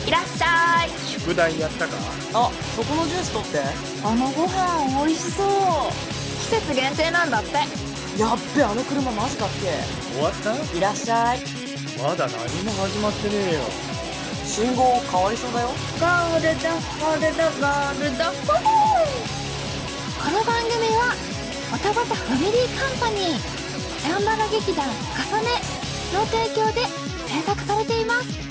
いらっしゃい。 宿題やったか？ あ、そこのジュース取って。 あのご飯美味しそう。季節限定なんだって。 やっべ、あの車マジかっけ。 終わった？ いらっしゃい。 まだ何も始まってねえよ。 信号変わりそうだよ。 ゴールドゴールドゴールドフー。この番組はおたばたファミリーカンパニーチャンバラ劇団かさねの提供で制作されています。